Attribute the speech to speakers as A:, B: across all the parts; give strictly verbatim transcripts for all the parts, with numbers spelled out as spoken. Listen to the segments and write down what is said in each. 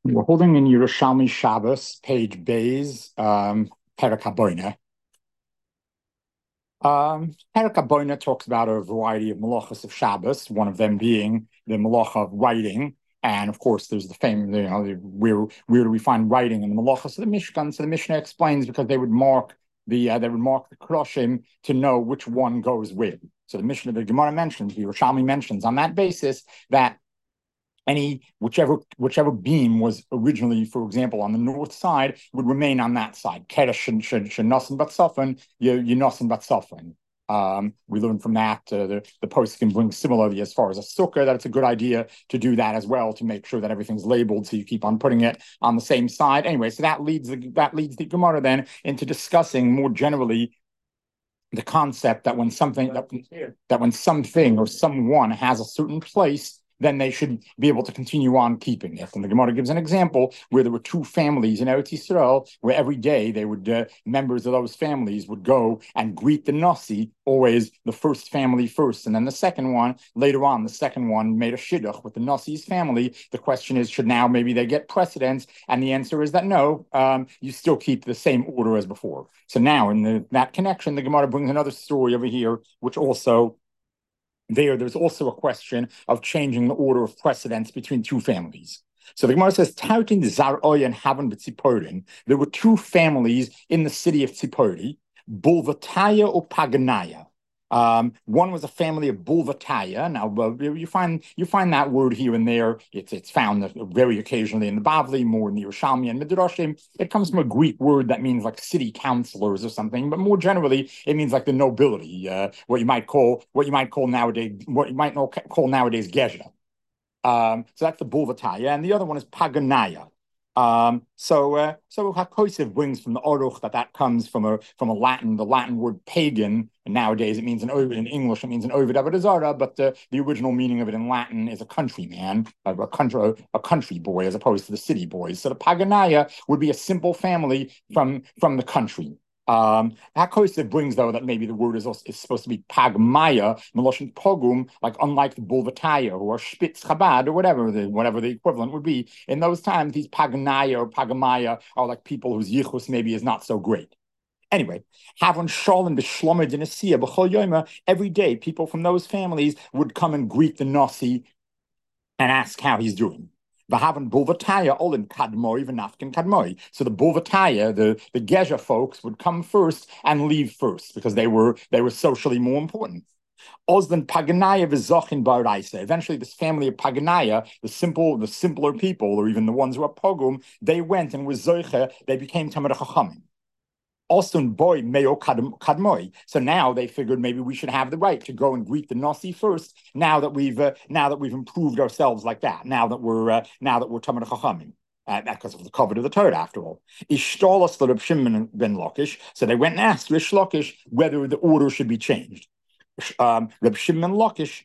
A: We're holding in Yerushalmi Shabbos, page Bays, um, Perek HaBoineh. Um, Perek HaBoineh talks about a variety of malachas of Shabbos, one of them being the malacha of writing. And of course, there's the famous, you know, where, where do we find writing in the malachas of the Mishkan? So the Mishnah explains because they would mark the uh, they would mark the kroshim to know which one goes where. So the Mishnah, the Gemara mentions, the Yerushalmi mentions on that basis that any whichever whichever beam was originally, for example, on the north side, would remain on that side. Keresh shenosin batzafin, yenosin batzafin. Um, we learn from that uh, the the post can bring similarly as far as a sukkah that it's a good idea to do that as well to make sure that everything's labeled so you keep on putting it on the same side. Anyway, so that leads the, that leads the Gemara then into discussing more generally the concept that when something that, that when something or someone has a certain place, then they should be able to continue on keeping it. And the Gemara gives an example where there were two families in Eretz Yisrael, where every day they would, uh, members of those families would go and greet the Nasi, always the first family first, and then the second one, later on, the second one made a shidduch with the Nasi's family. The question is, should now maybe they get precedence? And the answer is that no, um, you still keep the same order as before. So now in the, that connection, the Gemara brings another story over here, which also There, there's also a question of changing the order of precedence between two families. So the Gemara says, Tautin Zar'oy and Havan B'Tziporin. There were two families in the city of Tzipori, Bulvataya or Paganaya. Um, one was a family of Bulvataya. Now, uh, you find you find that word here and there. It's it's found very occasionally in the Bavli, more in the Yerushalmi and Midrashim. It comes from a Greek word that means like city councilors or something, but more generally, it means like the nobility, uh, what you might call what you might call nowadays what you might call nowadays Gezha. Um, so that's the Bulvataya, and the other one is Paganaya. Um, so, uh, so HaKosev brings from the Oruch that that comes from a from a Latin, the Latin word pagan. And nowadays it means an in English it means an Ovid Avodah Zarah, but uh, the original meaning of it in Latin is a countryman, a, a country a country boy as opposed to the city boys. So the Paganaya would be a simple family from from the country. Um, HaKosev brings, though, that maybe the word is, also, is supposed to be Pagmaya, Meloshin Pogum, like unlike the Bulvataya or Spitz Chabad or whatever the whatever the equivalent would be. In those times, these Paganaya or Pagamaya are like people whose yichus maybe is not so great. Anyway, Havon Shalom B'Shlomo Dinasiya B'Chol Yoma, every day people from those families would come and greet the Nasi and ask how he's doing. V'haven Bulvataya olin kadmoi v'nafkin kadmoi. So the Bulvataya, the the Gezha folks, would come first and leave first because they were they were socially more important. Oslan Paganaya v'zochin ba'araisa. Eventually, this family of Paganaya, the simple, the simpler people, or even the ones who are pogum, they went and with zoiche, they became Tamid Chachamim. Also, boy, meo kadmoi. So now they figured maybe we should have the right to go and greet the Nasi first. Now that we've uh, now that we've improved ourselves like that. Now that we're uh, now that we're Tamid Chachamim. Uh, because of the covet of the Torah, after all. Ishtolas Reb Shimon ben Lakish. So they went and asked Rish Lakish whether the order should be changed. Um, Reb Shimon Lakish.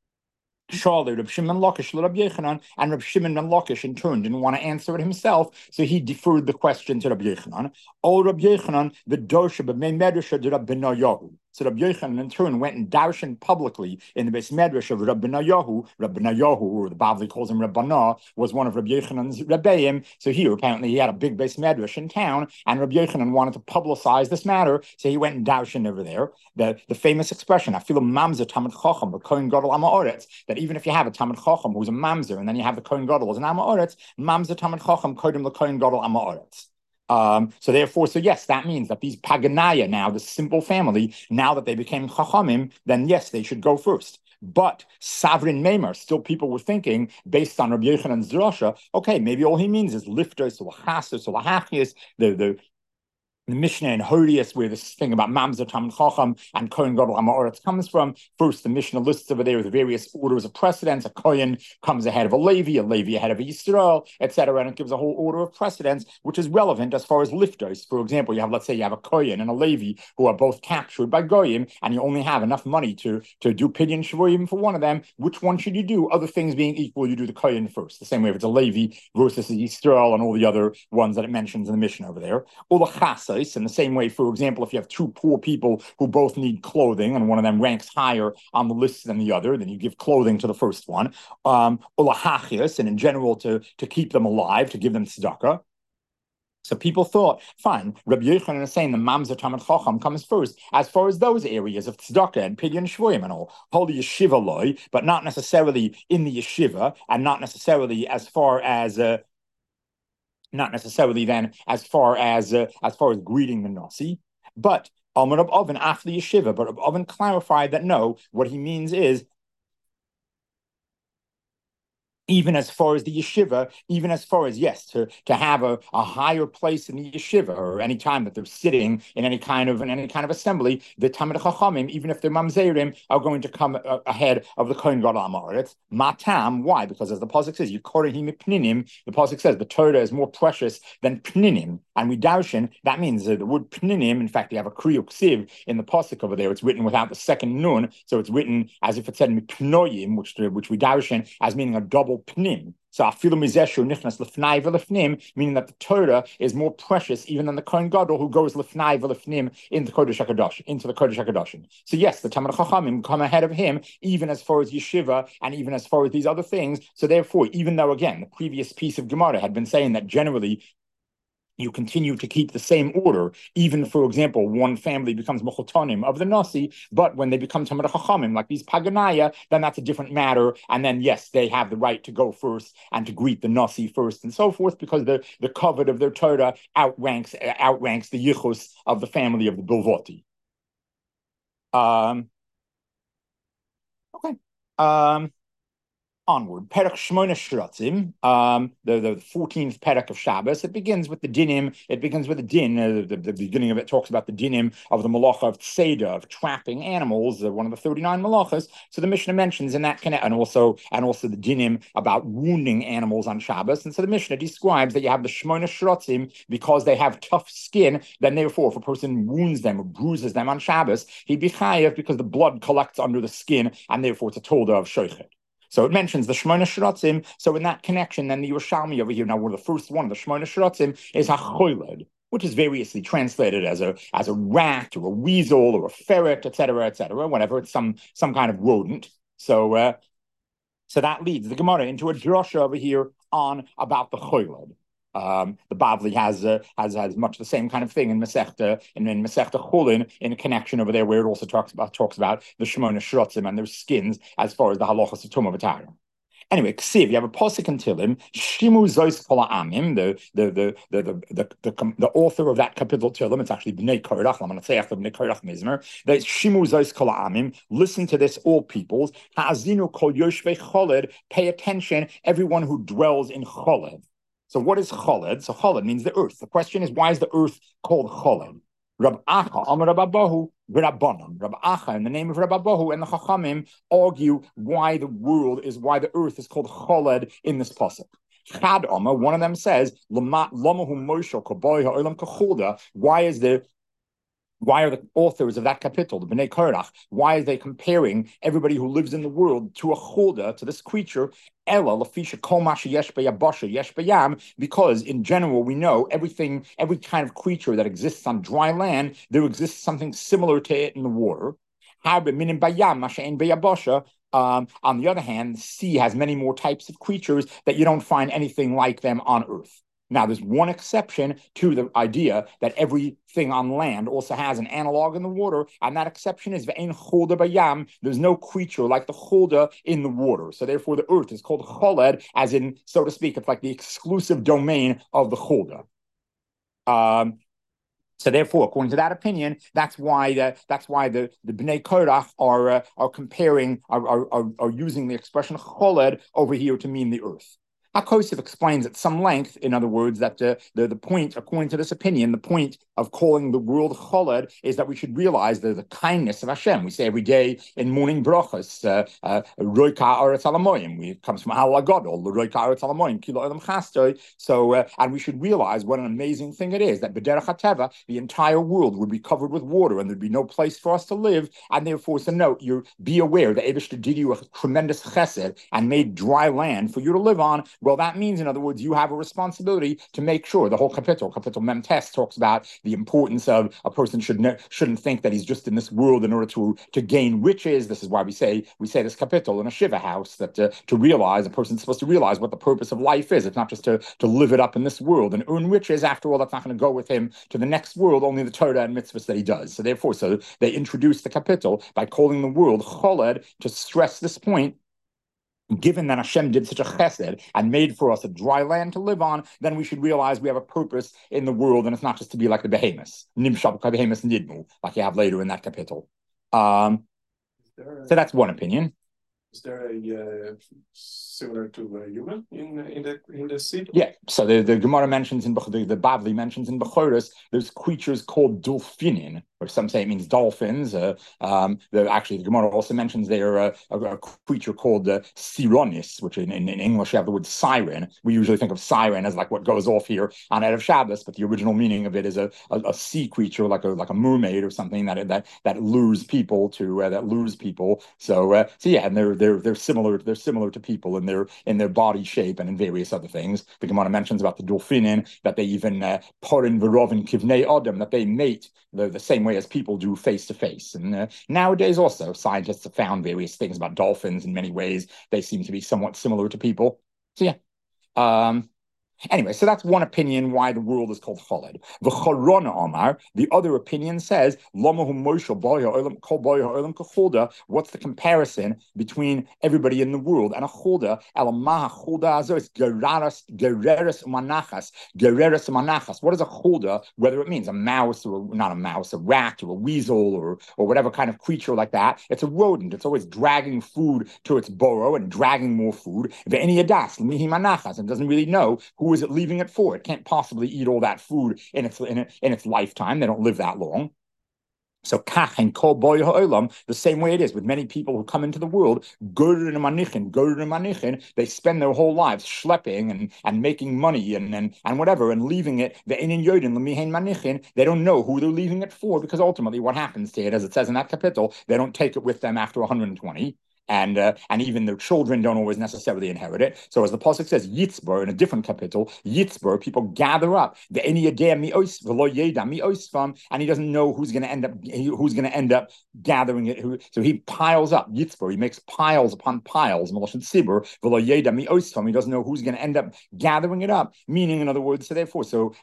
A: Surely Reb Shimon Lakish Reb Yechanan, and Reb Shimon ben Lakish in turn didn't want to answer it himself, so he deferred the question to Reb Yechanan. All Reb Yechanan, the dosha b'mei medrasha de Reb Benayahu. So Reb Yechanan in turn went and darshan publicly in the base medrash of Reb Benayahu. Reb Benayahu, or the Bavli calls him Reb Bana, was one of Reb Yechanan's rebbeim. So here apparently he had a big base medrash in town, and Reb Yechanan wanted to publicize this matter, so he went and darshan over there. The the famous expression, I feel a mamzer tamid chacham, a kohen gadol amaoretz, that even if you have a tamid chacham who's a mamzer, and then you have the kohen gadol as an amaoretz, mamzer tamid chacham kodim the kohen gadol amaoretz. Um, so therefore, so yes, that means that these Paganaya now, the simple family, now that they became Chachamim, then yes, they should go first. But Savrin Meimer, still people were thinking, based on Rabbi Yechanan's drasha, okay, maybe all he means is lifters, or chasos, or lahachias, the the the Mishnah in Hodius, where this thing about Mamzer, Tamid Chacham, and Kohen Gadol Amaretz comes from. First, the Mishnah lists over there the various orders of precedence. A Kohen comes ahead of a Levi, a Levi ahead of a Yisrael, et cetera. And it gives a whole order of precedence, which is relevant as far as lifters. For example, you have, let's say, you have a Kohen and a Levi who are both captured by Goyim, and you only have enough money to, to do Pidyon Shavoyim for one of them. Which one should you do? Other things being equal, you do the Kohen first. The same way if it's a Levi versus a Yisrael and all the other ones that it mentions in the Mishnah over there. Or the Chasa. in the same way, for example, if you have two poor people who both need clothing and one of them ranks higher on the list than the other, then you give clothing to the first one. Um, and in general, to, to keep them alive, to give them tzedakah. So people thought, fine, Rabbi Yochanan is saying the Mamzer Talmid Chacham comes first, as far as those areas of tzedakah and pidyon shvoyim and all, holy yeshiva loy, but not necessarily in the yeshiva, and not necessarily as far as, uh, not necessarily then as far as uh, as far as greeting the Nasi, but Amar Rab Oven after the yeshiva. But Rab Oven clarified that no, what he means is, even as far as the yeshiva, even as far as, yes, to, to have a, a higher place in the yeshiva, or any time that they're sitting in any kind of in any kind of assembly, the Talmid Chachamim, even if they're mamzerim, are going to come uh, ahead of the Kohen Gadol Amaretz. Matam, why? Because as the pasuk says, Yikorehim Pninim, the pasuk says the Torah is more precious than Pninim. And we darshan, that means uh, the word Pninim, in fact, they have a kriyuk siv in the pasuk over there. It's written without the second nun, so it's written as if it said Mipnoyim, which, which we darshan as meaning a double pnim. So afilu mizeshu nichnas lefnai v'lefnim, meaning that the Torah is more precious even than the Kohen Gadol who goes lefnai v'lefnim into the Kodesh HaKadosh, into the Kodesh HaKadoshim. So yes, the Talmid Chachamim come ahead of him even as far as yeshiva and even as far as these other things. So therefore, even though again the previous piece of Gemara had been saying that generally you continue to keep the same order, even, for example, one family becomes Mechotonim of the Nasi, but when they become Talmid Chachamim, like these Paganaya, then that's a different matter. And then, yes, they have the right to go first and to greet the Nasi first and so forth, because the, the covet of their Torah outranks, outranks the Yichus of the family of the Bilvoti. Um, okay. Um, Onward, Perek Shmona Shratzim, um, the the fourteenth Perek of Shabbos. It begins with the dinim. It begins with the din. Uh, the, the beginning of it talks about the dinim of the malacha of tzeda, of trapping animals, uh, one of the thirty-nine malachas. So the Mishnah mentions in that connect, and also and also the dinim about wounding animals on Shabbos. And so the Mishnah describes that you have the Shmona Shratzim because they have tough skin. Then therefore, if a person wounds them or bruises them on Shabbos, he'd be chayav because the blood collects under the skin, and therefore it's a tolda of shoichet. So it mentions the Shmona Shratzim. So in that connection, then the Yerushalmi over here, now we're the first one, the Shmona Shratzim, is HaChoyled, which is variously translated as a as a rat or a weasel or a ferret, et cetera, et cetera, whatever. It's some some kind of rodent. So uh, so that leads the Gemara into a drasha over here on about the Choyled. Um, the Bavli has uh, has has much the same kind of thing in Masechta in, in Masechta Chulin in a connection over there where it also talks about talks about the Shmona Shrotzim and their skins as far as the halachas of Tumah V'Tara. Anyway, Ksiv, you have a posik in Tilim, Shimu Zois Kol Amim, the the the the the the, the, the author of that capital Tilim. It's actually Bnei Korach. I'm going to say after Bnei Korach Mizmer. That Shimu Zois Kol Amim. Listen to this, all peoples. Ha'azinu Kol Yoshvei Choled. Pay attention, everyone who dwells in Choled. So what is Choled? So Choled means the earth. The question is, why is the earth called Choled? Rab Acha, Amar Rab Abahu, Rabbanon. Rab Acha, in the name of Rab Abahu, and the Chachamim argue why the world is, why the earth is called Choled in this pasuk. Chad Amar, one of them says, Lamahu Moshe Kaboy Ha'olam Kachulda. Why is the Why are the authors of that capital, the Bnei Korach, why are they comparing everybody who lives in the world to a chulda, to this creature? Ela lafisha kol masha yesh b'yabasha yesh b'yam, because in general we know everything, every kind of creature that exists on dry land, there exists something similar to it in the water. Minim bayam masha ein b'yabasha. Um, on the other hand, the sea has many more types of creatures that you don't find anything like them on earth. Now, there's one exception to the idea that everything on land also has an analog in the water, and that exception is ve'ein cholda bayam. There's no creature like the cholda in the water. So therefore, the earth is called choled, as in, so to speak, it's like the exclusive domain of the cholda. Um, so therefore, according to that opinion, that's why the that's why the, the Bnei Korach are uh, are comparing are, are are using the expression choled over here to mean the earth. HaKosef explains at some length, in other words, that uh, the, the point, according to this opinion, the point of calling the world Choled is that we should realize the, the kindness of Hashem. We say every day in morning brachas, Roika Aretz Alamoyim. It comes from Al Agadol, Roika Aretz Alamoyim, Kilo Elam Chastoi. So, uh, and we should realize what an amazing thing it is that B'derech HaTeva, the entire world would be covered with water and there'd be no place for us to live. And therefore, so note, you be aware that Eibishter did you a tremendous chesed and made dry land for you to live on, Well, that means, in other words, you have a responsibility to make sure. The whole capital, capital Mem Tes, talks about the importance of a person should ne- shouldn't think that he's just in this world in order to to gain riches. This is why we say we say this capital in a shiva house, that uh, to realize a person's supposed to realize what the purpose of life is. It's not just to to live it up in this world and earn riches. After all, that's not going to go with him to the next world. Only the Torah and mitzvahs that he does. So therefore, so they introduce the capital by calling the world choled to stress this point. Given that Hashem did such a chesed and made for us a dry land to live on, then we should realize we have a purpose in the world, and it's not just to be like the behemoths, nimshal behemoths nidmu, like you have later in that capital. Um, so that's one opinion.
B: Is there a uh, similar to a human in in the in the sea?
A: Yeah. So the, the Gemara mentions in the, the Bavli mentions in Bechoros, there's creatures called dolphinin, or some say it means dolphins. Uh, um, the, actually, the Gemara also mentions there uh, a, a creature called uh, sironis, which in, in, in English you have the word siren. We usually think of siren as like what goes off here on Erev Shabbos, but the original meaning of it is a, a, a sea creature, like a like a mermaid or something that that that lures people to uh, that lures people. So uh, so yeah, and they're they're they're similar they're similar to people in their in their body shape and in various other things. The Gemara mentions about the dolphinin that they even uh, porin v'rovin kivnei adam, that they mate the, the same way as people do face to face. And uh, nowadays also scientists have found various things about dolphins in many ways. They seem to be somewhat similar to people. So yeah. Um, Anyway, so that's one opinion why the world is called Choled. The Charona Omar, the other opinion says, what's the comparison between everybody in the world and a Cholda? What is a Cholda? Whether it means a mouse or not a mouse, a rat or a weasel or, or whatever kind of creature like that. It's a rodent. It's always dragging food to its burrow and dragging more food. And doesn't really know who is it leaving it for? It can't possibly eat all that food in its in, it, in its lifetime. They don't live that long. So kach and kol boy ha'olam, the same way it is with many people who come into the world, gorer and manichin, gorer and manichin, they spend their whole lives schlepping and, and making money and, and and whatever and leaving it. The inin yodin lemihen manichin, they don't know who they're leaving it for, because ultimately what happens to it, as it says in that capital, they don't take it with them after one hundred twenty. And uh, and even their children don't always necessarily inherit it. So as the pasuk says, Yitzbur in a different capital, Yitzbur, people gather up the and he doesn't know who's going to end up who's going to end up gathering it. Who, so he piles up Yitzbur. He makes piles upon piles. He doesn't know who's going to end up gathering it up. Meaning, in other words, so therefore, so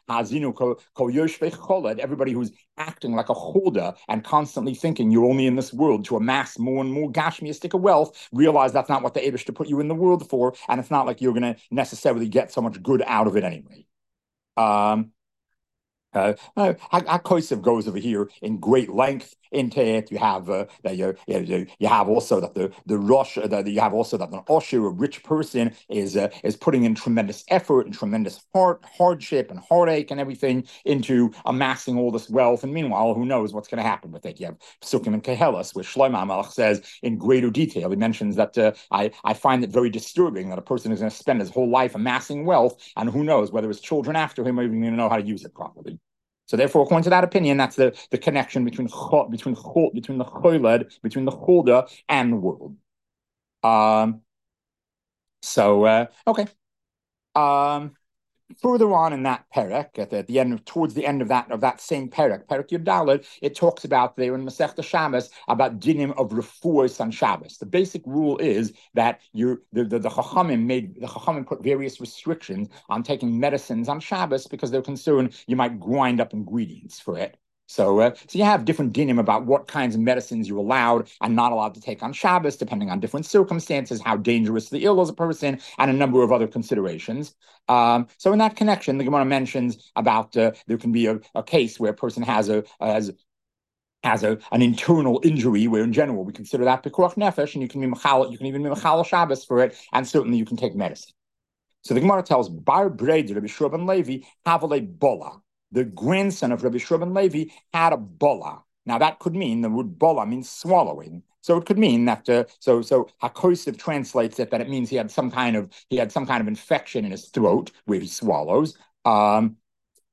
A: everybody who's acting like a holder and constantly thinking you're only in this world to amass more and more gashmiistic wealth, realize that's not what the Eibush to put you in the world for, and it's not like you're going to necessarily get so much good out of it anyway. Um, Uh, uh, HaKosev goes over here in great length into it. You have uh, you, you, you have also that the the Rosh that you have also that an Osher, a rich person, is uh, is putting in tremendous effort and tremendous heart hardship and heartache and everything into amassing all this wealth. And meanwhile, who knows what's going to happen with it? You have Psukim and Kehelas, where Shlomo HaMelech says in greater detail. He mentions that uh, I I find it very disturbing that a person is going to spend his whole life amassing wealth, and who knows whether his children after him are even going to know how to use it properly. So therefore, according to that opinion, that's the, the connection between between between the Choled, between the Cholda and the world. Um. So uh, okay. Um. Further on in that perek, at the, at the end of, towards the end of that of that same perek, perek Yud Daled, it talks about there in Masechta Shabbos about dinim of refuos on Shabbos. The basic rule is that you the, the the Chachamim made the Chachamim put various restrictions on taking medicines on Shabbos because they're concerned you might grind up ingredients for it. So, uh, so you have different dinim about what kinds of medicines you're allowed and not allowed to take on Shabbos, depending on different circumstances, how dangerously ill is a person, and a number of other considerations. Um, so, in that connection, the Gemara mentions about uh, there can be a, a case where a person has a has has a an internal injury, where in general we consider that pikuach nefesh, and you can be machal, you can even be machal Shabbos for it, and certainly you can take medicine. So the Gemara tells Bar Breid Rabbi Shua ben Levi havale bola. The grandson of Rabbi Shua ben Levi had a bola. Now that could mean, the word bola means swallowing. So it could mean that uh, so so HaKosev translates it that it means he had some kind of he had some kind of infection in his throat where he swallows. Um,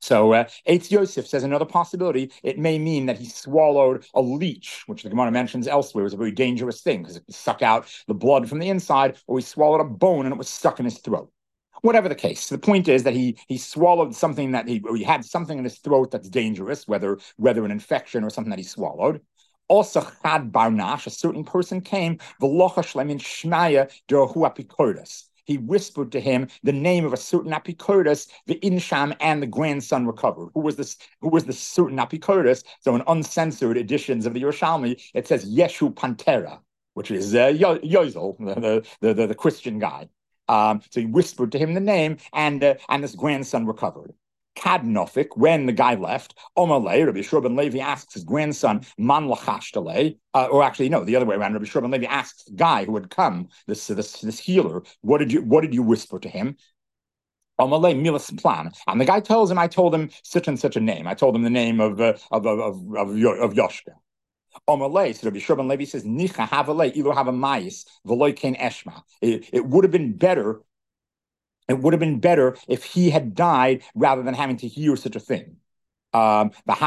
A: So uh, Eitz Yosef says another possibility, it may mean that he swallowed a leech, which the Gemara mentions elsewhere is a very dangerous thing because it can suck out the blood from the inside, or he swallowed a bone and it was stuck in his throat. Whatever the case, the point is that he he swallowed something that he, or he had something in his throat that's dangerous, whether whether an infection or something that he swallowed. Also, Chad Barnash, a certain person came, V'locha shlemin shmaya derohu apikoros. He whispered to him the name of a certain apikoros, the Insham, and the grandson recovered. Who was this? Who was this certain apikoros? So in uncensored editions of the Yerushalmi, it says Yeshu Pantera, which is uh, Yozel, the, the, the, the Christian guy. Um, so he whispered to him the name, and uh, and this grandson recovered. Kadnofik, when the guy left, Omalei, Rabbi Yeshua ben Levi asks his grandson, Man lachashtalei, uh, or actually, no, the other way around. Rabbi Yeshua ben Levi asks the guy who had come, this this this healer, what did you what did you whisper to him? Omalei milas plan, and the guy tells him, I told him such and such a name. I told him the name of uh, of of of of, of Yoshka. Omalei, so Rabbi Yeshua ben Levi says, Nicha havalei ilo havamayis v'loy ken eshma. It would have been better. It would have been better if he had died rather than having to hear such a thing. Um, this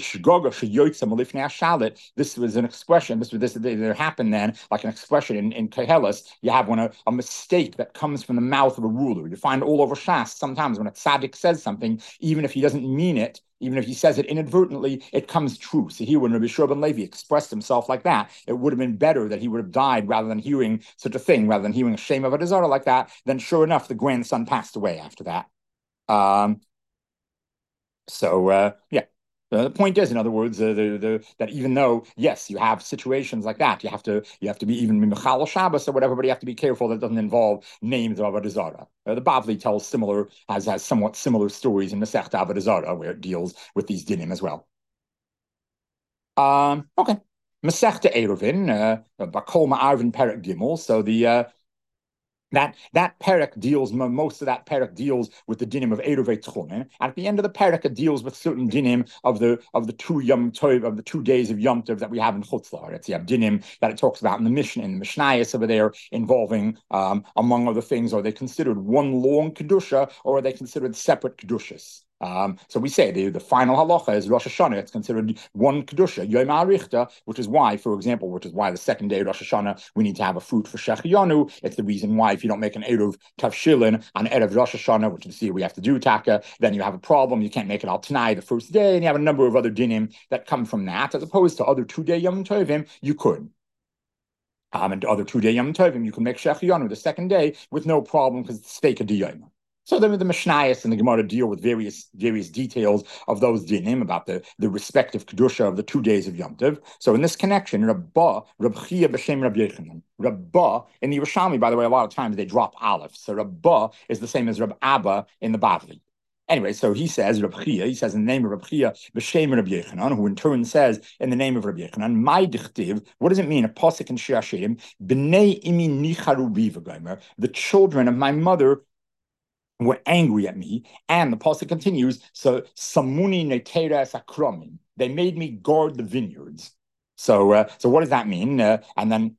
A: was an expression. This was this there happened then, like an expression in, in Kehelis. You have when a, a mistake that comes from the mouth of a ruler. You find all over Shas sometimes when a tzaddik says something, even if he doesn't mean it, even if he says it inadvertently, it comes true. So here, when Rabbi Yeshua ben Levi expressed himself like that, it would have been better that he would have died rather than hearing such a thing, rather than hearing a shame of a desire like that. Then, sure enough, the grandson passed away after that. Um, so, uh, yeah. Uh, the point is, in other words, uh, the, the, that even though, yes, you have situations like that, you have to you have to be even Michal Shabbos or whatever, but you have to be careful that it doesn't involve names of Avodah Zarah. Uh, the Bavli tells similar, has, has somewhat similar stories in Masechta Avodah Zarah, where it deals with these dinim as well. Um, okay. Masechta Eruvin, uh, Bakol Ma'arvin Perek Gimel. So the uh, That that perek deals, most of that perek deals with the dinim of Eruvei Tchumen. And at the end of the perek, it deals with certain dinim of the of the two Yom Tov, of the two days of Yom Tov that we have in Chutz La'aretz. You have dinim that it talks about in the Mishnah, in the Mishnayos over there, involving, um, among other things, are they considered one long kedusha or are they considered separate kedushas? Um, so we say the, the final halacha is Rosh Hashanah. It's considered one kedusha, Yom Harichta, which is why, for example, which is why the second day of Rosh Hashanah we need to have a fruit for Shechianu. It's the reason why if you don't make an Eruv Tavshilin on Erev Rosh Hashanah, which is the we have to do Taka, then you have a problem. You can't make it al Tanai the first day, and you have a number of other dinim that come from that, as opposed to other two day Yom Tovim. You could. Um, and other two day Yom Tovim, you can make Shechianu the second day with no problem because it's Steika Diyom. So then the Mishnayos and the Gemara deal with various various details of those dinim about the, the respective kedusha of the two days of Yom Tov. So in this connection, Rabbah, Rab Chia b'shem Rab Yechanan. Rabbah, in the Yerushalmi, by the way, a lot of times they drop aleph. So Rabbah is the same as Rab Abba in the Bavli. Anyway, so he says, Rab Chia, he says in the name of Rab Chia, b'shem Rab Yechanan, who in turn says in the name of Rab Yechanan, my dichtiv, what does it mean? A pasuk in Shir Hashirim, b'nei imi nicharu bi v'gomer, the children of my mother were angry at me, and the pasuk continues. So samuni neteres akromin, they made me guard the vineyards. So, uh, so what does that mean? Uh, and then,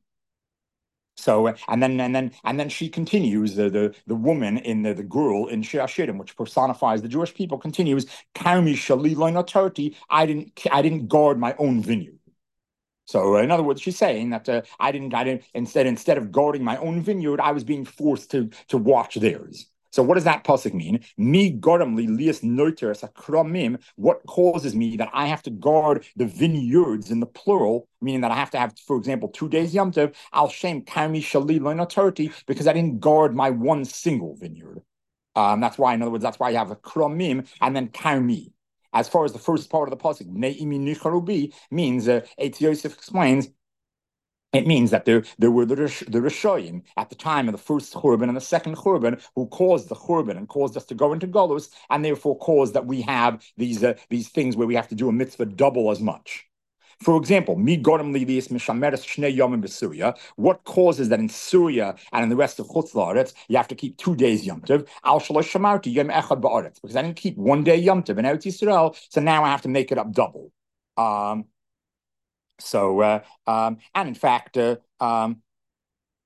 A: so uh, and then and then and then she continues. The the, the woman in the, the girl in Shir Hashirim, which personifies the Jewish people, continues. Karmi shali loinotarti. I didn't I didn't guard my own vineyard. So, uh, in other words, she's saying that uh, I didn't I didn't instead instead of guarding my own vineyard, I was being forced to to watch theirs. So what does that pasuk mean? Me goramli lias noiteres akramim. What causes me that I have to guard the vineyards in the plural, meaning that I have to have, for example, two days Yom Tov, al shem karmi shali loinatarti, because I didn't guard my one single vineyard. Um, that's why, in other words, that's why you have a kramim and then karmi. As far as the first part of the pasuk, ne'imi nicharubi, means, uh, Eitz Yosef explains, it means that there, there were the, the Rishoyim at the time of the first Churban and the second Churban who caused the Churban and caused us to go into Golus, and therefore caused that we have these uh, these things where we have to do a mitzvah double as much. For example, mi gorim livius mishameres shnei yomim b'Syria. What causes that in Syria and in the rest of Chutz La'aretz you have to keep two days Yom Tov? Al shalosh shamarti yom echad ba'aretz, because I didn't keep one day Yom Tov in Eretz Yisrael, so now I have to make it up double. Um, So, uh, um, and in fact, uh, um,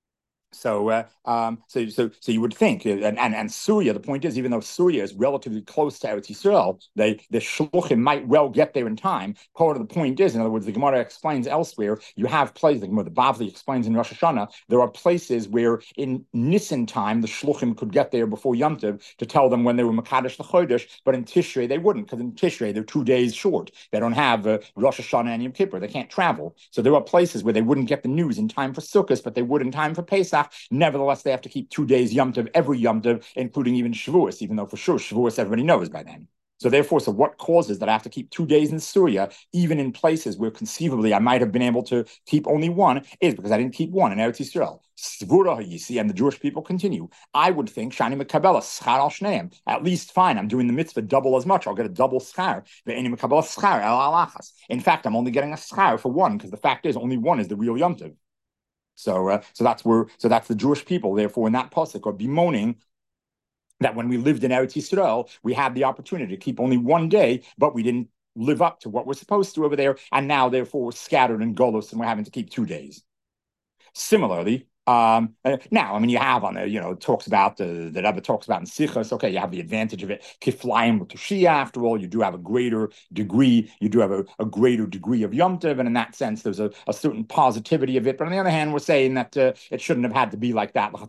A: So, uh, um, so, so, so you would think, and, and and Syria. The point is, even though Syria is relatively close to Eretz Yisrael, they the shluchim might well get there in time. Part of the point is, in other words, the Gemara explains elsewhere. You have places. The Gemara, the Bavli explains in Rosh Hashanah. There are places where in Nisan time the shluchim could get there before Yom Tov to tell them when they were Makadosh the Chodesh, but in Tishrei they wouldn't, because in Tishrei they're two days short. They don't have uh, Rosh Hashanah and Yom Kippur. They can't travel. So there are places where they wouldn't get the news in time for Sukkot, but they would in time for Pesach. Nevertheless, they have to keep two days Yom Tov every Yom Tov, including even Shavuos, even though for sure Shavuos everybody knows by then. So therefore, so what causes that I have to keep two days in Syria, even in places where conceivably I might have been able to keep only one, is because I didn't keep one in Eretz Yisrael. Svura you see, and the Jewish people continue. I would think Shani Mekabela Schar al Shneim. At least fine, I'm doing the mitzvah double as much. I'll get a double schar. Ve'eni Mekabela Schar el alachas. In fact, I'm only getting a schar for one, because the fact is only one is the real Yom Tov. So, uh, so that's where, so that's the Jewish people. Therefore, in that pasuk are bemoaning that when we lived in Eretz Yisrael, we had the opportunity to keep only one day, but we didn't live up to what we're supposed to over there, and now therefore we're scattered in Golos, and we're having to keep two days. Similarly, um, uh, now, I mean, you have on there, you know, it talks about, uh, the Rebbe talks about in Sichos, okay, you have the advantage of it, Kiflayim with Tushia, after all, you do have a greater degree, you do have a, a greater degree of Yom Tov, and in that sense, there's a, a certain positivity of it, but on the other hand, we're saying that uh, it shouldn't have had to be like that,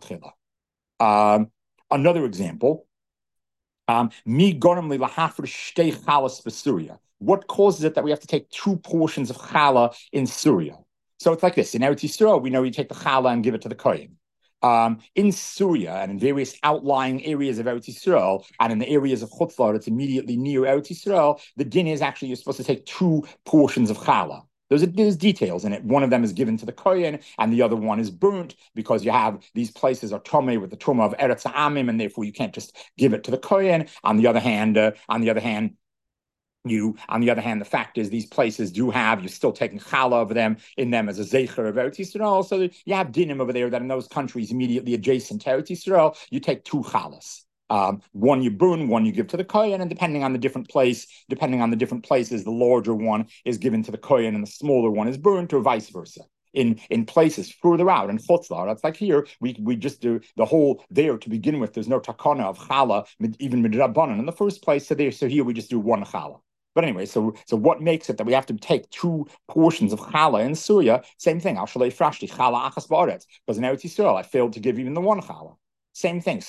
A: um, another example, um, Mi Gorim li lahafrish shtei chalas b'Syria. What causes it that we have to take two portions of challah in Syria? So it's like this. In Eretz Yisrael, we know you take the challah and give it to the kohen. Um, in Syria and in various outlying areas of Eretz Yisrael and in the areas of Chutz La'aretz that's immediately near Eretz Yisrael, the din is actually you're supposed to take two portions of challah. There's, there's details in it. One of them is given to the kohen, and the other one is burnt because you have these places are tomei with the tumah of Eretz Ha'amim, and therefore you can't just give it to the kohen. On the other hand, uh, on the other hand. You, on the other hand, the fact is these places do have, you're still taking challah over them, in them as a zecher of Eretz Yisrael. So you have dinim over there that in those countries immediately adjacent to Eretz Yisrael, you take two challahs. Um, one you burn, one you give to the kohen, and depending on the different place, depending on the different places, the larger one is given to the kohen and the smaller one is burned, or vice versa. In, in places further out in Chutz La'aretz, that's like here, we we just do the whole there to begin with. There's no takana of challah, even midrabanan in the first place. So there, so here we just do one challah. But anyway, so so what makes it that we have to take two portions of challah in Syria? Same thing. Al shalei frashti challah achas ba'aretz. Because in Eretz Yisrael, I failed to give even the one challah. Same thing.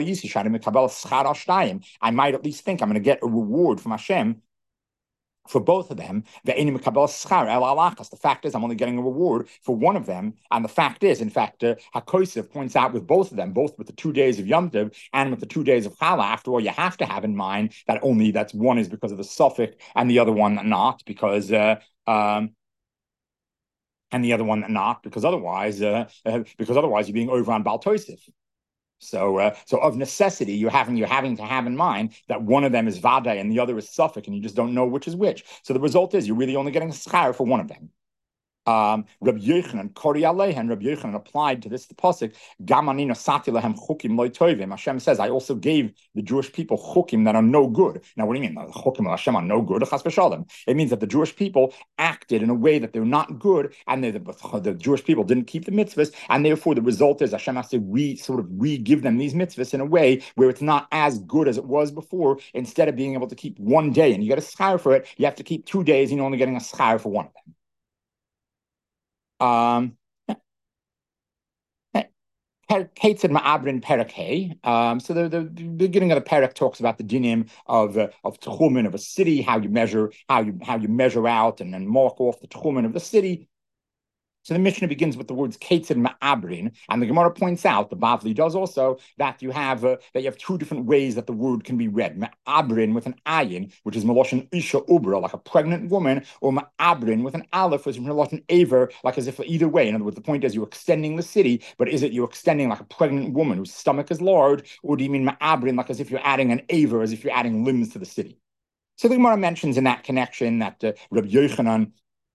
A: I might at least think I'm going to get a reward from Hashem for both of them. The fact is, I'm only getting a reward for one of them. And the fact is, in fact, uh, HaKosef points out with both of them, both with the two days of Yom Tov and with the two days of Challah, after all, you have to have in mind that only that's one is because of the suffix and the other one not, because uh, um, and the other one not, because otherwise, uh, uh, because otherwise you're being over on Baal Tosef. So, uh, so of necessity, you're having you're having to have in mind that one of them is vaday and the other is suffix, and you just don't know which is which. So the result is you're really only getting a schar for one of them. Um, Rabbi Yochanan, Kori Alehan, Rabbi Yochanan applied to this the pasuk. Gamanino sati lehem chukim loy tovim. Hashem says, I also gave the Jewish people chukim that are no good. Now, what do you mean? Chukim of Hashem are no good. It means that the Jewish people acted in a way that they're not good, and the, the Jewish people didn't keep the mitzvahs, and therefore the result is Hashem has to re sort of re-give them these mitzvahs in a way where it's not as good as it was before. Instead of being able to keep one day and you get a schar for it, you have to keep two days, and you're only getting a schar for one of them. Um, Ketzad Ma'abrin Perak. Um, so the, the beginning of the Perak talks about the dinim of uh, of tchumen of a city, how you measure, how you how you measure out and then mark off the tchumen of the city. So the Mishnah begins with the words Ketzad Ma'abrin, and the Gemara points out, the Bavli does also, that you have uh, that you have two different ways that the word can be read. Ma'abrin with an ayin, which is Meloshin Isha Ubra, like a pregnant woman, or Ma'abrin with an aleph, which is Meloshin Aver, like as if either way. In other words, the point is you're extending the city, but is it you're extending like a pregnant woman whose stomach is large, or do you mean Ma'abrin like as if you're adding an Aver, as if you're adding limbs to the city? So the Gemara mentions in that connection that uh, Rabbi Yochanan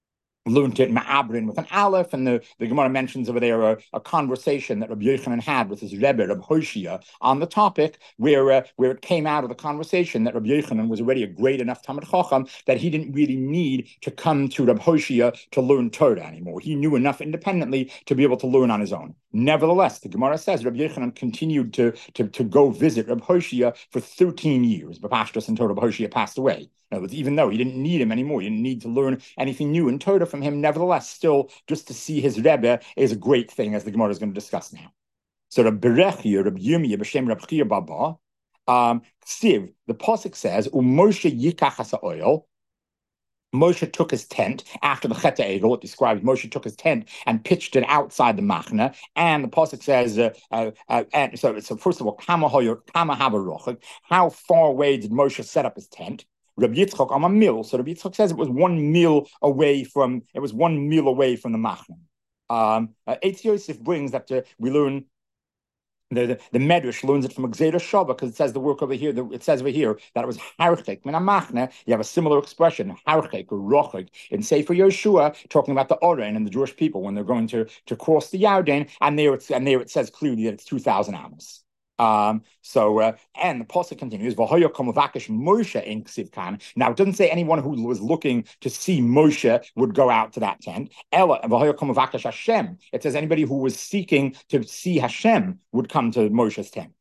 A: learned it ma'abrin with an aleph, and the, the Gemara mentions over there a, a conversation that Rabbi Yochanan had with his Rebbe, Rabbi Hoshia, on the topic, where uh, where it came out of the conversation that Rabbi Yochanan was already a great enough Talmid Chacham that he didn't really need to come to Rabbi Hoshia to learn Torah anymore. He knew enough independently to be able to learn on his own. Nevertheless, the Gemara says Rabbi Yochanan continued to, to, to go visit Rabbi Hoshia for thirteen years. Bapashtas until Rabbi Hoshia passed away. In other words, even though he didn't need him anymore, he didn't need to learn anything new in Torah from him, nevertheless, still, just to see his Rebbe is a great thing, as the Gemara is going to discuss now. So Rabbi Berechia, Rabbi Yirmiyah, B'Shem Rabbi Chia Baba, um, Siv, the Pasuk says, Moshe yikach hasa oil. Moshe took his tent after the Chet Egel. It describes Moshe took his tent and pitched it outside the Machna. And the pasuk says, uh, uh, uh, and so, so first of all, Kama Hava how far away did Moshe set up his tent? Rabbi Yitzchok on a mill. So Rabbi Yitzchok says it was one mil away from it was one mil away from the Machna. Um, uh, Eitz Yosef brings that uh, we learn. The, the, the Medrash learns it from Gzeira Shava because it says the work over here. The, it says over here that it was harchek min amachna. You have a similar expression harchek or rochek in Sefer Yoshua, talking about the Oren and the Jewish people when they're going to, to cross the Yarden, and there it's and there it says clearly that it's two thousand amos. Um, so, uh, and the pasuk continues, Moshe in Ksiv. Now, it doesn't say anyone who was looking to see Moshe would go out to that tent. Ella, Hashem. It says anybody who was seeking to see Hashem would come to Moshe's tent.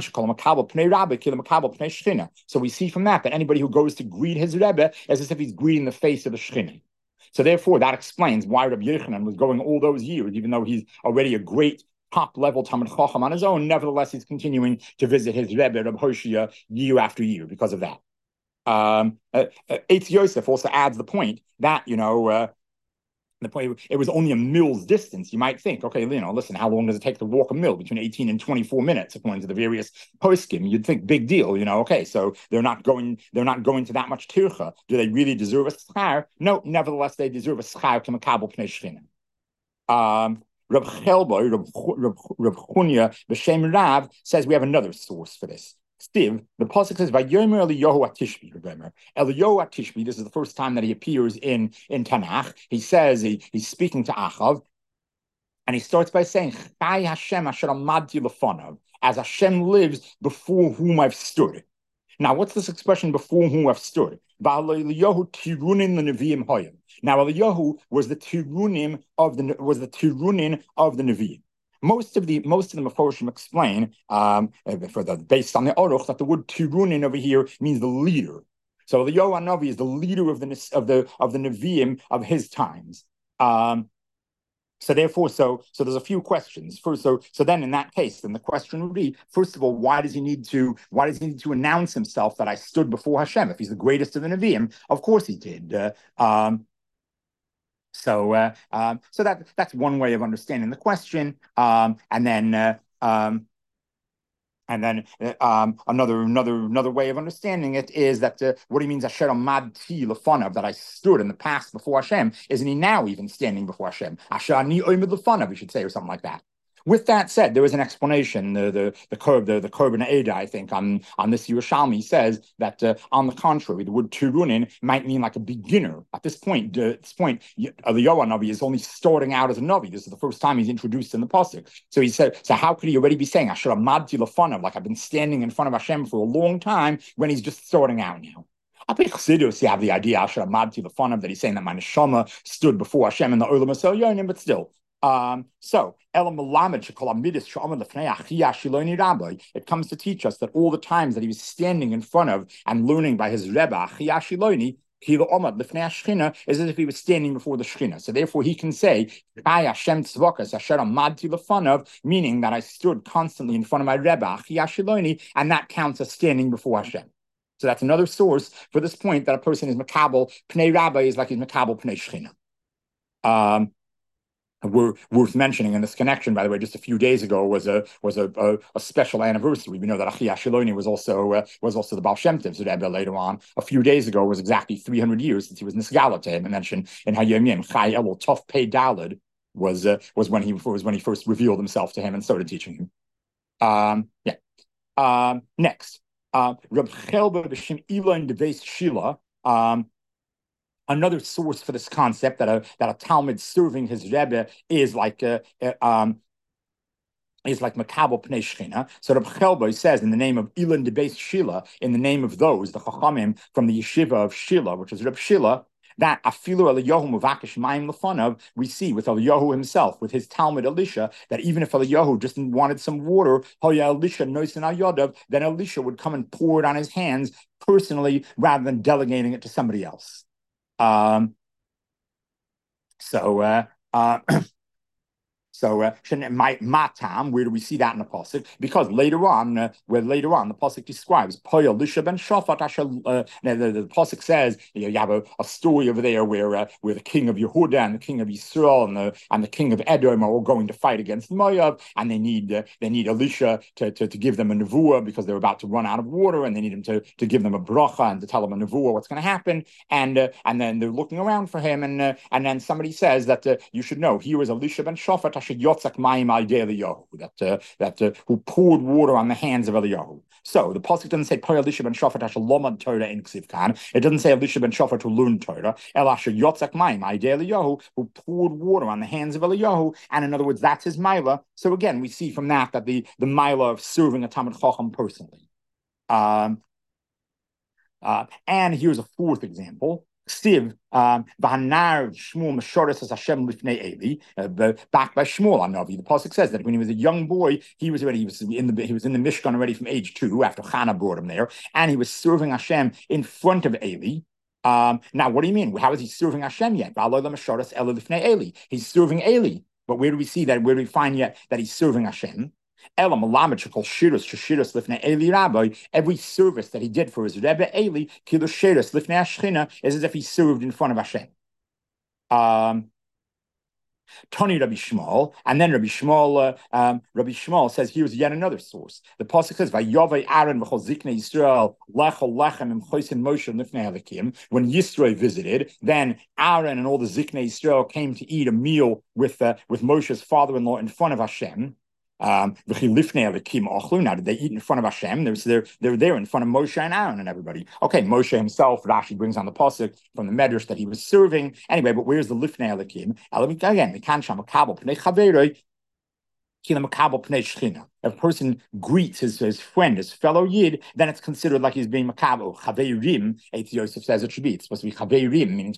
A: So we see from that that anybody who goes to greet his Rebbe is as if he's greeting the face of the Shechina. So therefore, that explains why Rabbi Yochanan was going all those years, even though he's already a great top-level Talmid Chacham on his own. Nevertheless, he's continuing to visit his Rebbe, Rabbi Hoshia, year after year because of that. Um, uh, uh, Eitz Yosef also adds the point that, you know, uh, the point it was only a mill's distance. You might think, okay, you know, listen, how long does it take to walk a mill? Between eighteen and twenty-four minutes, according to the various poskim. You'd think big deal, you know. Okay, so they're not going, they're not going to that much tircha. Do they really deserve a schar? No, nevertheless, they deserve a schar to makabel pnei shchina. Um. Reb Chelbo, Reb Chunya, B'Shem Rav says we have another source for this. Steve, the pasuk says, "Vayomer Eliyahu Atishbi." Remember, Eliyahu Atishbi. This is the first time that he appears in in Tanakh. He says he, he's speaking to Achav, and he starts by saying, "Chai Hashem asher amadti lefonav," as Hashem lives before whom I've stood. Now, what's this expression "before whom I've stood"? Eliyahu tirunin l'neviim hoyim. Now, Eliyahu was the tirunim of the was the tirunin of the Nevi'im. Most of the most of the Meforshim explain, um, for the based on the Aruch, that the word tirunin over here means the leader. So Eliyahu Hanavi is the leader of the of the of the Nevi'im of his times. Um, So therefore, so so there's a few questions. First, so so then in that case, then the question would be: first of all, why does he need to? Why does he need to announce himself that I stood before Hashem? If he's the greatest of the Nevi'im, of course he did. Uh, um, so uh, um, so that that's one way of understanding the question. Um, and then. Uh, um, And then uh, um, another another another way of understanding it is that uh, what he means Asher Amadti Lefanav, that I stood in the past before Hashem, isn't he now even standing before Hashem? Asher Ani Oimid Lefanav, we should say, or something like that. With that said, there is an explanation. The the the curb the the Korban Eda, I think, on on this Yerushalmi says that uh, on the contrary, the word Tirunin might mean like a beginner. At this point, uh, at this point, Eliyahu Navi is only starting out as a Navi. This is the first time he's introduced in the pasuk. So he said, so how could he already be saying Asher Amadti Lefanav, like I've been standing in front of Hashem for a long time, when he's just starting out now? I think Chassidus, you have the idea Asher Amadti Lefanav, that he's saying that my neshama stood before Hashem in the Olam Yonim, but still. Um, so it comes to teach us that all the times that he was standing in front of and learning by his Rebbe, is as if he was standing before the Shechina. So therefore he can say, meaning that I stood constantly in front of my Rebbe, and that counts as standing before Hashem. So that's another source for this point that a person is makabel pnei Rabbi is like he's makabel pnei Shechina. Um, We're worth mentioning in this connection, by the way, just a few days ago was a was a, a, a special anniversary. We know that Achia Shiloni was also uh, was also the Baal Shem Tov's Rebbe later on. A few days ago was exactly three hundred years since he was Nisgala to him. I mentioned in Hayom Yom Chai Elul Tov Pei Daled was uh, was when he was when he first revealed himself to him and started teaching him. Um, yeah. Um, next, uh, Reb Chelba b'Shem Elon Deves Shila. Um, Another source for this concept that a that a Talmud serving his Rebbe is like uh, uh, um, is like Makabel Pnei Shechina. So Reb Chelba says in the name of Ilan de Beis Shila, in the name of those, the Chachamim from the yeshiva of Shila, which is Reb Shila, that Afilu Eliyahu Muvakish Mayim Lefanav, we see with Eliyahu himself, with his Talmud Elisha, that even if Eliyahu just wanted some water, Hoya Elisha Noisin Ayadav, then Elisha would come and pour it on his hands personally rather than delegating it to somebody else. Um, so, uh, uh, So, uh, my matam, where do we see that in the pasuk? Because later on, uh, where later on the pasuk describes Poya Lisha ben Shafat. Uh, the, the, the pasuk says you, know, you have a, a story over there where uh, where the king of Yehuda and the king of Yisrael and the and the king of Edom are all going to fight against Moab, and they need uh, they need Elisha to, to to give them a nevuah because they're about to run out of water, and they need him to to give them a bracha and to tell them a nevuah what's going to happen, and uh, and then they're looking around for him, and uh, and then somebody says that uh, you should know here is Elisha ben Shafat. That uh, that uh, who poured water on the hands of Eliyahu. So the pasuk doesn't say Poya Elisha ben Shafat asher lomad Torah in Ksiv Kan. It doesn't say Elisha ben Shafat who learned Torah. El asher yotzak mayim idei Eliyahu who poured water on the hands of Eliyahu. And in other words, that's his maila. So again, we see from that that the the maila of serving a Talmid Chacham personally. Um, uh, and here's a fourth example. Siv Vahanar Shmuel Mashoris as Hashem Lifnei Eli, backed by Shmuel Anavi. The pasuk says that when he was a young boy, he was already he was in the he was in the Mishkan already from age two after Chana brought him there, and he was serving Hashem in front of Eli. Um, now, what do you mean? How is he serving Hashem yet? He's serving Eli, but where do we see that? Where do we find yet that he's serving Hashem? Every service that he did for his Rebbe Eli, is as if he served in front of Hashem. Um, Tony Rabbi Shmuel, and then Rabbi Shmuel, uh, um, Rabbi Shmuel says here's yet another source. The pasuk says, "Vayovei Aaron v'chol ziknei Yisrael lechol lechem im chosin Moshe lifnei Elikim." When Yisro visited, then Aaron and all the ziknei Yisrael came to eat a meal with uh, with Moshe's father-in-law in front of Hashem. Um, now, did they eat in front of Hashem? They're, they're, they're there in front of Moshe and Aaron and everybody. Okay, Moshe himself, Rashi brings on the pasuk from the Medrash that he was serving. Anyway, but where's the Lifnei Elikim? Again, the Kansham Makabel Pnei Chaveroi. If a person greets his, his friend, his fellow Yid, then it's considered like he's being makabel. Chaveirim, Eitz Yosef says it should be. It's supposed to be chaveirim, meaning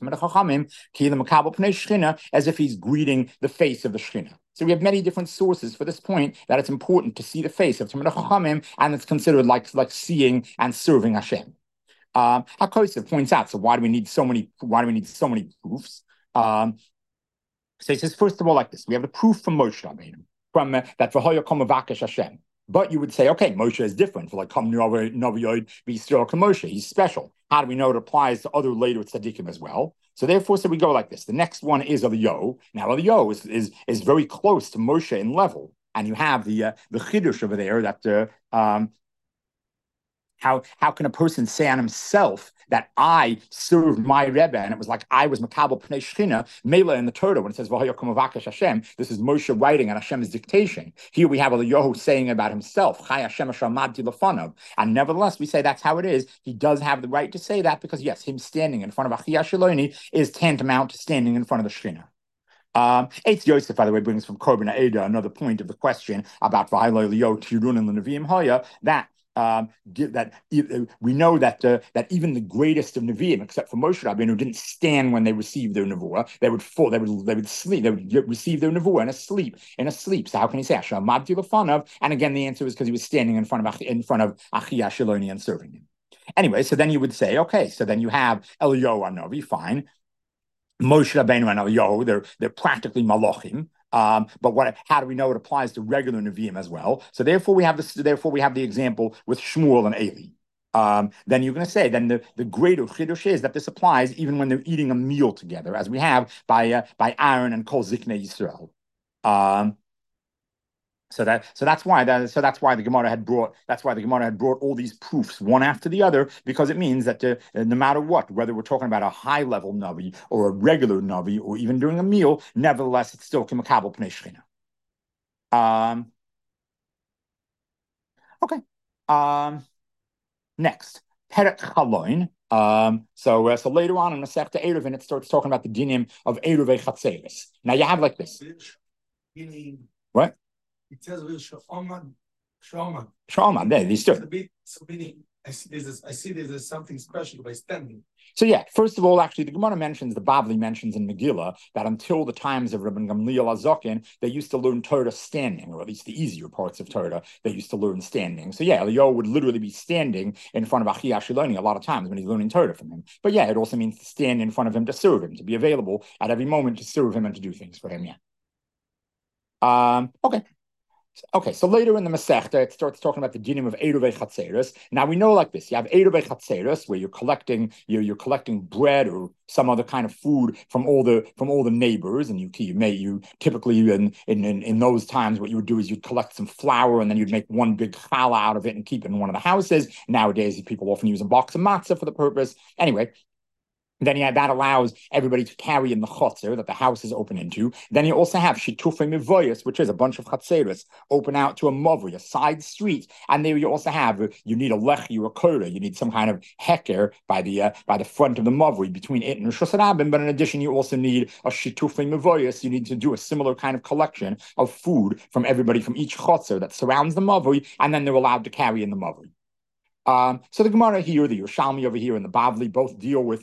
A: as if he's greeting the face of the Shechina. So we have many different sources for this point that it's important to see the face of Talmidei Chachamim, and it's considered like, like seeing and serving Hashem. Um, HaKosef points out, so why do we need so many? Why do we need so many proofs? Um, so he says, first of all, like this: we have the proof from Moshe Rabbeinu. From uh, that v'hoya kom avakesh Hashem. But you would say, okay, Moshe is different. For like come Novi Yoid B'Yisrael Moshe, he's special. How do we know it applies to other later tzaddikim as well? So therefore, so we go like this. The next one is Eliyahu. Now Eliyahu is is is very close to Moshe in level, and you have the uh, the chiddush over there that. Uh, um, How how can a person say on himself that I served my Rebbe and it was like I was Makabel Pnei Shechina, Mela in the Torah when it says V'hoyakom Avakesh Hashem, this is Moshe writing and Hashem's dictation. Here we have Eliyahu saying about himself, Chai Hashem Asher Amadti Lefanav. And nevertheless, we say that's how it is. He does have the right to say that because yes, him standing in front of Achiyah Shaloni is tantamount to standing in front of the Shechina. Um, Eitz Yosef, by the way, brings from Korban Eda another point of the question about V'haylo Eliyahu Tirun and Lenavim Hoya, that Um, that we know that uh, that even the greatest of Nevi'im, except for Moshe Rabbeinu, didn't stand when they received their nevuah. They would fall. They would. They would sleep. They would receive their nevuah in a sleep. In a sleep. So how can he say Hashem Mabdi Lefanav? And again, the answer is because he was standing in front of in front of Achiyah Shaloni and serving him. Anyway, so then you would say, okay, so then you have Eliyahu Hanavi, fine. Moshe Rabbeinu and Eliyahu, they're they're practically malachim. Um, but what? How do we know it applies to regular Nevi'im as well? So therefore, we have this. Therefore, we have the example with Shmuel and Eli. Um, then you're going to say, then the, the greater chiddush is that this applies even when they're eating a meal together, as we have by uh, by Aaron and Kol Ziknei Yisrael. Um, So that so that's why that so that's why the Gemara had brought that's why the Gemara had brought all these proofs one after the other, because it means that uh, no matter what, whether we're talking about a high level navi or a regular navi or even during a meal, nevertheless it's still kimakabel pnei shechina. Um. Okay. Um. Next. Perek Chaloin. Um, so, uh, so later on in Masechta Eruvin, it starts talking about the dinim of Eruvei Chatzeres. Now you have like this. What?
C: It says Sha'oman. Sha'oman.
A: Sha'oman, there, these two.
C: So meaning, I see there's, I see there's something special by standing.
A: So yeah, first of all, actually, the Gemara mentions, the Bavli mentions in Megillah that until the times of Rabban Gamliel Azokin, they used to learn Torah standing, or at least the easier parts of Torah, they used to learn standing. So yeah, Eliyahu would literally be standing in front of Achi Ashiloni a lot of times when he's learning Torah from him. But yeah, it also means to stand in front of him to serve him, to be available at every moment to serve him and to do things for him, yeah. Um, okay. Okay, so later in the Masechta, it starts talking about the dinim of Eruvei Chatzeres. Now we know like this: you have Eruvei Chatzeres, where you're collecting, you're, you're collecting bread or some other kind of food from all the from all the neighbors, and you you may you typically in in in those times what you would do is you'd collect some flour and then you'd make one big challah out of it and keep it in one of the houses. Nowadays, people often use a box of matzah for the purpose. Anyway. Then yeah, that allows everybody to carry in the chotzer that the house is open into. Then you also have shitufei mivoyos, which is a bunch of chatzeros open out to a mavri, a side street. And there you also have, you need a lechi or a koda, you need some kind of heker by the uh, by the front of the mavri between it and Rosh Hashanah. But in addition, you also need a shitufei mivoyos. You need to do a similar kind of collection of food from everybody from each chotzer that surrounds the mavri, and then they're allowed to carry in the mavri. Um, so the Gemara here, the Yerushalmi over here, and the Bavli both deal with,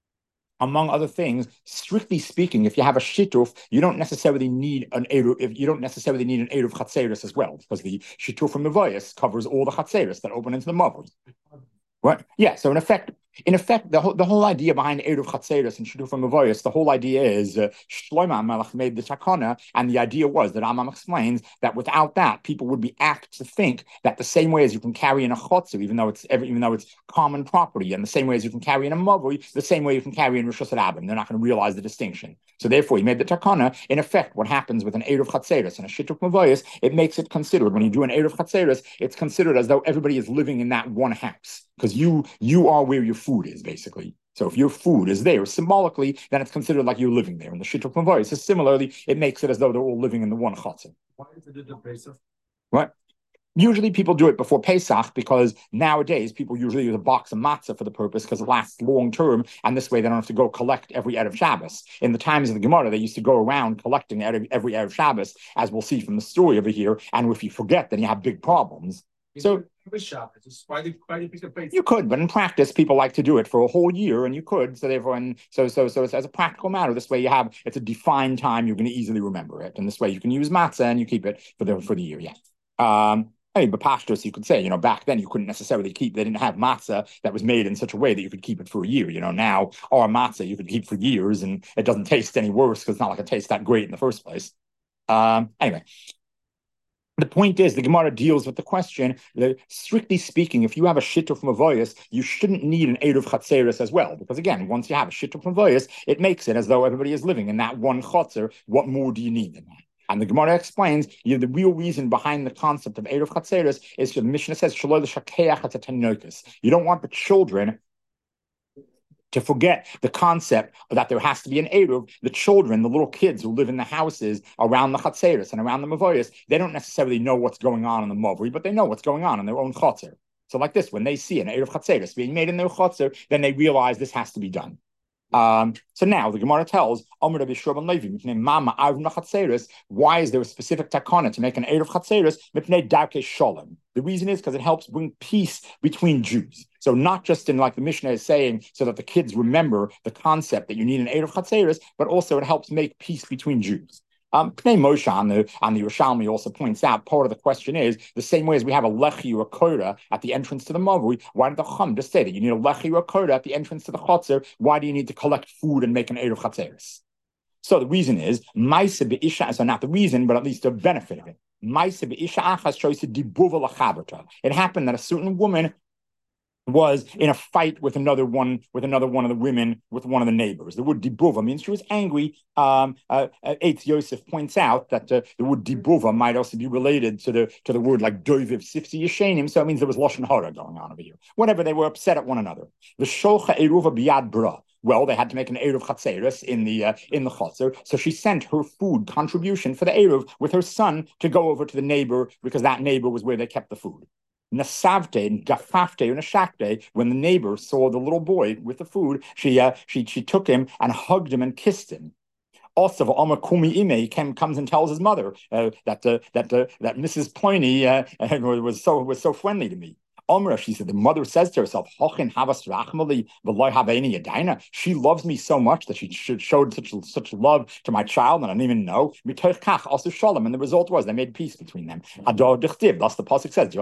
A: among other things, strictly speaking, if you have a shituf, you don't necessarily need an eruv. If you don't necessarily need an eruv chatzeris as well, because the shituf from Mavayas covers all the chatzeris that open into the mavri. Right? Yeah. So in effect, in effect, the whole the whole idea behind eruv chatzeris and shituf from Mavayas, the whole idea is uh, Shlomo Melech made the takana, and the idea was that Rambam explains that without that, people would be apt to think that the same way as you can carry in a chotzer, even though it's every, even though it's common property, and the same way as you can carry in a mavri, the same way you can carry in Rosh Hashanah, they're not going to realize the distinction. So therefore, he made the takana. In effect, what happens with an eruv chatzeris and a shituf Mavayas, it makes it considered when you do an eruv chatzeris, it's considered as though everybody is living in that one house. Because you you are where your food is, basically. So if your food is there symbolically, then it's considered like you're living there. And the shittuk mavayis, so similarly, it makes it as though they're all living in the one chutzner.
C: Why is it the Pesach?
A: Right? Usually people do it before Pesach because nowadays people usually use a box of matzah for the purpose because it lasts long term, and this way they don't have to go collect every Erev Shabbos. In the times of the Gemara, they used to go around collecting every, every Erev Shabbos, as we'll see from the story over here, and if you forget, then you have big problems. So you could, but in practice, people like to do it for a whole year, and you could. So therefore, and so so so it's, as a practical matter, this way you have it's a defined time. You're going to easily remember it, and this way you can use matzah and you keep it for the for the year. Yeah. Um, I mean, but pashtus, you could say, you know, back then you couldn't necessarily keep. They didn't have matzah that was made in such a way that you could keep it for a year. You know, now our matzah you could keep for years, and it doesn't taste any worse because it's not like it tastes that great in the first place. Um, anyway. The point is, the Gemara deals with the question that, strictly speaking, if you have a shituf mavoyas, you shouldn't need an eruv chatzeris as well. Because again, once you have a shituf mavoyas, it makes it as though everybody is living in that one chatzer. What more do you need than that? And the Gemara explains, you know, the real reason behind the concept of eruv chatzeris is the Mishnah says, you don't want the children to forget the concept that there has to be an eruv. The children, the little kids who live in the houses around the chatzeris and around the mavoyas, they don't necessarily know what's going on in the mavri, but they know what's going on in their own chatzer. So like this, when they see an eruv chatzeris being made in their chatzer, then they realize this has to be done. Um, so now the Gemara tells, why is there a specific takana to make an eruv chatzeris? The reason is because it helps bring peace between Jews. So not just in like the Mishnah is saying, so that the kids remember the concept that you need an eruv chatzeris, but also it helps make peace between Jews. Um, Pnei Moshe on the on the Yerushalmi also points out, part of the question is the same way as we have a lechi or a koda at the entrance to the mavri. Why did the Chum just say that you need a lechi or a koda at the entrance to the chotzer? Why do you need to collect food and make an eruv chatzeris? So the reason is ma'aseh be'isha, so not the reason, but at least the benefit of it. Ma'aseh be'isha achas shows dibuva lachaberta. It happened that a certain woman was in a fight with another one, with another one of the women, with one of the neighbors. The word dibuva means she was angry. Um, uh, Eitz Yosef points out that uh, the word dibuva might also be related to the to the word like doiviv sifsi yeshenim. So it means there was lashon hara going on over here. Whenever they were upset at one another. The sholcha eruva biyad bra. Well, they had to make an eruv chatzeris in the uh, in the chotzer, so she sent her food contribution for the eruv with her son to go over to the neighbor because that neighbor was where they kept the food. Nasavte and Gafafte and Ashakte, when the neighbor saw the little boy with the food, she uh, she she took him and hugged him and kissed him. Also, Omar Kumi Ime came, comes and tells his mother uh, that uh, that uh, that Missus Pliny uh, was so was so friendly to me. Omra, she said, the mother says to herself, she loves me so much that she showed such such love to my child, and I didn't even know. Also shalom, and the result was they made peace between them. Thus the pasuk says,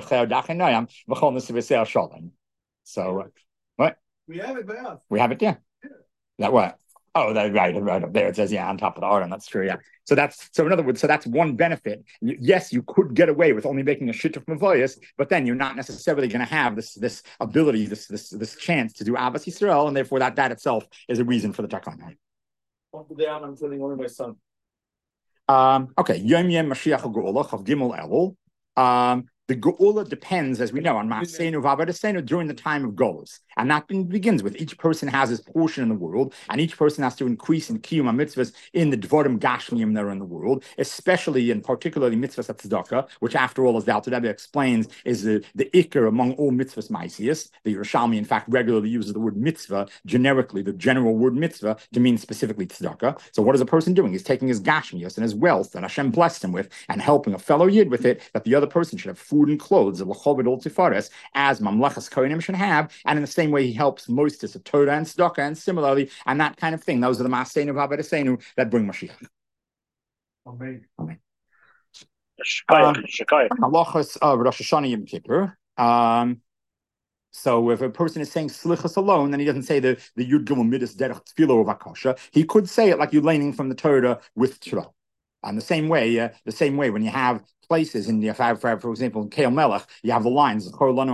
A: so uh, what?
C: We have it, yeah.
A: We have it, yeah. That what? Oh, that, right, right up there. It says, yeah, on top of the Aron. That's true, yeah. So that's, so in other words, so that's one benefit. Yes, you could get away with only making a shit of Mavoyas, but then you're not necessarily going to have this this ability, this this this chance to do Abbas Yisrael, and therefore that that itself is a reason for the Takana.
C: I'm telling only my son.
A: Um, okay, Yom Yom Mashiach Geula of Gimel Elul. Um, The Geula depends, as we know, on Ma'asenu V'Avodaseinu during the time of Golus. And that begins with each person has his portion in the world, and each person has to increase in Kiyum HaMitzvahs in the Dvorim Gashmiyim that are in the world, especially and particularly Mitzvahs Tzedakah, which after all, as the Alter Rebbe explains, is the, the Iker among all Mitzvahs Maisius. The Yerushalmi, in fact, regularly uses the word mitzvah generically, the general word mitzvah, to mean specifically Tzedakah. So what is a person doing? He's taking his Gashmiyos and his wealth that Hashem blessed him with and helping a fellow Yid with it, that the other person should have food and clothes, as Mamlechas Kohanim should have, and in the same way he helps Mostis of Torah and Tzedakah, and similarly, and that kind of thing. Those are the Ma'aseinu V'Avodaseinu that bring Mashiach.
C: Amen.
A: Amen.
D: Shekayach, Shekayach.
A: Halachas of Rosh Hashanah Yom Kippur. Um, so if a person is saying Slichas alone, then he doesn't say the the Yud Gimel Midas Derech Tefillah of Akosha. He could say it like you're leaning from the Torah with Torah. And the same way, uh, the same way when you have places in the, for, for example, in Keil Melech, you have the lines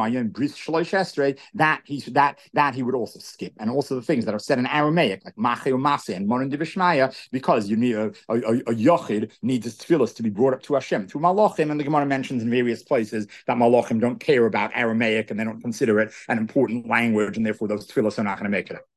A: that he that that he would also skip, and also the things that are said in Aramaic, like Mache Umase and Monon Divishmaya, because you need a a, a, a Yochid needs his tefillos to be brought up to Hashem through Malachim, and the Gemara mentions in various places that Malachim don't care about Aramaic and they don't consider it an important language, and therefore those tefillos are not going to make it.